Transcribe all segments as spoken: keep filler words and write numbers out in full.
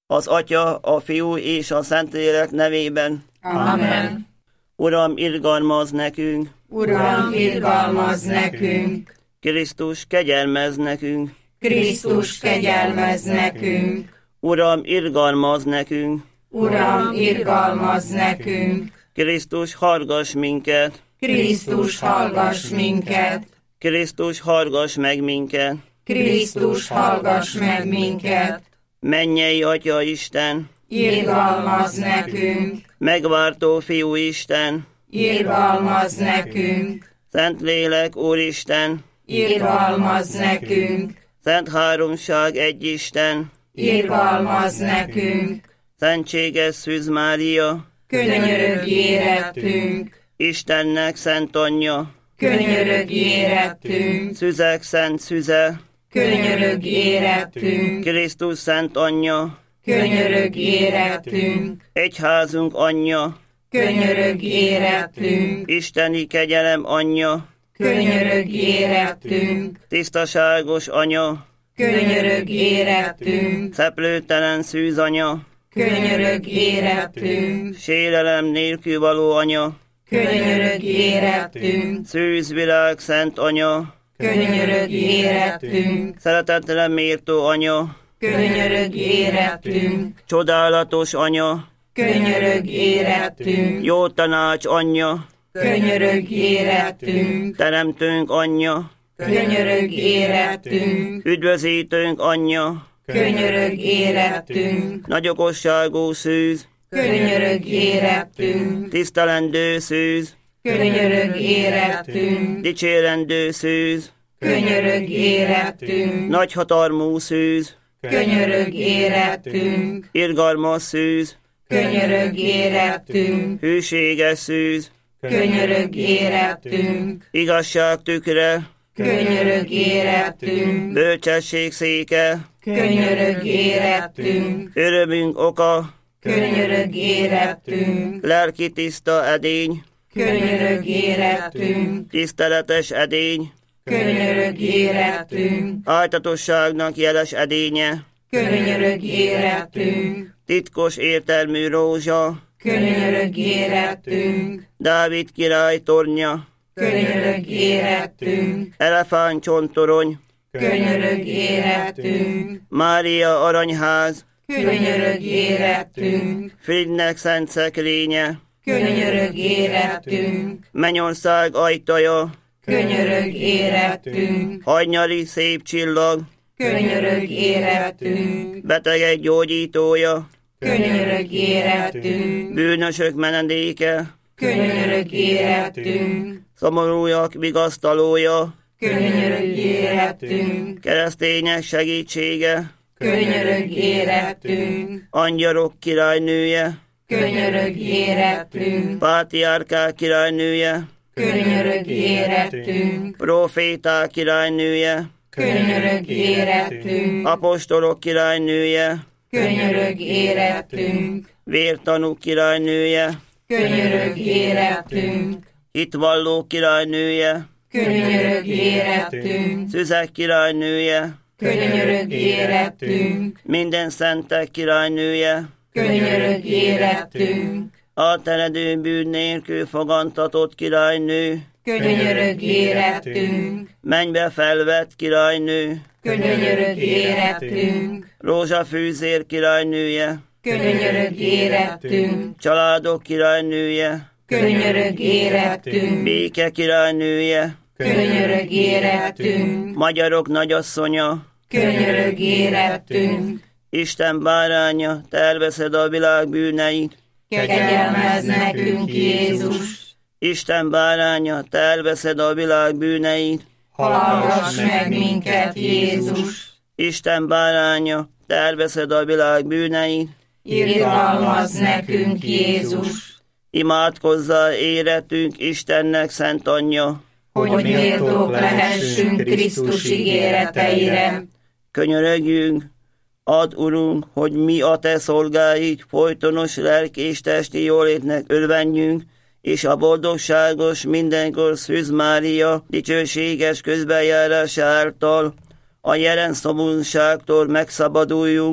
Az Atya, a Fiú és a Szentlélek nevében. Amen. Uram, irgalmazz nekünk! Uram, irgalmazz nekünk! Krisztus, kegyelmezz nekünk! Krisztus, kegyelmezz nekünk! Uram, irgalmazz nekünk! Uram, irgalmazz nekünk! Krisztus, hallgass minket! Krisztus, hallgass minket! Krisztus, hallgass meg minket! Krisztus, hallgass meg minket! Mennyei Atya Isten! Irgalmazz nekünk! Megváltó Fiú Isten! Irgalmazz nekünk! Szentlélek Úristen! Irgalmazz nekünk! Szent Háromság egy Isten! Irgalmazz nekünk! Szentséges Szűz Mária! Könyörögj érettünk! Istennek Szent Anyja! Könyörögj érettünk! Szüzek Szent Szüze! Könyörögj érettünk! Krisztus Szent Anyja! Könyörögj érettünk! Egyházunk Anyja! Könyörögj érettünk! Isteni kegyelem Anyja! Könyörögj érettünk! Tisztaságos Anya! Könyörögj érettünk! Szeplőtelen Szűz Anya! Könyörögj érettünk! Sérelem nélkül való Anya! Könyörögj érettünk! Szűz világ Szent Anya! Könyörögj érettünk! Szeretetre méltó Anya! Könyörögj érettünk! Csodálatos Anya! Könyörögj érettünk! Jó tanács Anyja! Könyörögj érettünk! Teremtőnk Anyja! Könyörögj érettünk! Üdvözítőnk Anyja! Könyörögj érettünk! Nagyokosságú Szűz! Könyörögj érettünk! Tisztelendő Szűz! Könyörögj érettünk! Dicsérendő Szűz! Könyörögj érettünk! Nagyhatalmú Szűz! Könyörögj érettünk! Irgalmas Szűz! Könyörögj érettünk! Hűséges Szűz! Könyörögj érettünk! Igazság tükre! Könyörögj érettünk! Bölcsesség széke! Könyörögj érettünk! Örömünk oka! Könyörögj érettünk! Lelki tiszta edény! Könyörögj érettünk! Tiszteletes edény! Könyörögj érettünk! Áltatosságnak jeles edénye! Könyörögj érettünk! Titkos értelmű rózsa! Könyörögj érettünk! Dávid király tornya! Könyörögj érettünk! Elefántcsontorony! Könyörögj érettünk! Mária aranyház! Könyörögj érettünk! Frigynek szent szekrénye! Könyörögj érettünk! Mennyország ajtaja! Könyörögj érettünk! Hajnyali szép csillag! Könyörögj érettünk! Betegek gyógyítója! Könyörögj érettünk! Bűnösök menedéke! Könyörögj érettünk! Szomorúak vigasztalója! Könyörögj érettünk! Keresztények segítsége! Könyörögj érettünk! Angyalok királynője! Könyörögj érettünk! Pátriárkák királynője! Könyörögj érettünk! Proféták királynője! Könyörögj érettünk! Apostolok királynője! Könyörög érettünk! Vértanú királynője! Könyörög érettünk! Hitvalló királynője! Könyörög érettünk! Szüzek királynője! Könyörög érettünk! Minden szentek királynője! Könyörög érettünk! Átteredő bűn nélkül fogantatott királynő! Könyörög érettünk! Mennybe felvett királynő! Könyörög érettünk! Rózsafűzér királynője! Könyörög érettünk! Családok királynője! Könyörög érettünk! Béke királynője! Könyörög érettünk! Magyarok nagyasszonya! Könyörög érettünk! Isten báránya, te elveszed a világ bűneit! Kegyelmezz nekünk, Jézus! Isten báránya, te elveszed a világ bűneit! Hallgass meg minket, Jézus! Isten báránya, te elveszed a világ bűneit! Irgalmazz nekünk, Jézus! Imádkozzál éretünk Istennek szent anyja! Hogy méltók lehessünk Krisztus ígéreteire! Könyörögjünk, add, Urunk, hogy mi a te szolgáid folytonos lelki és testi jólétnek örvenjünk, és a boldogságos mindenkor Szűz Mária dicsőséges közbenjárása által a jelen szomorúságtól megszabaduljunk,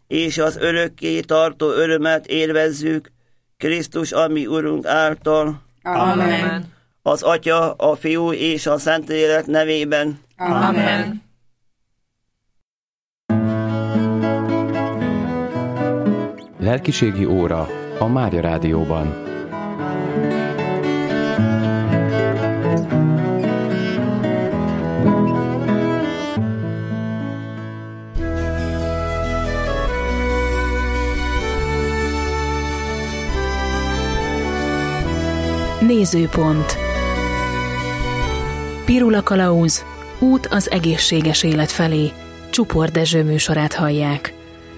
és az örökké tartó örömet élvezzük Krisztus, ami Urunk által. Amen. Az Atya, a Fiú és a Szentlélek nevében. Amen. Lelkiségi óra a Mária Rádióban. Nézőpont. Pirula Kalauz, út az egészséges élet felé. Csupor Dezső műsorát hallják.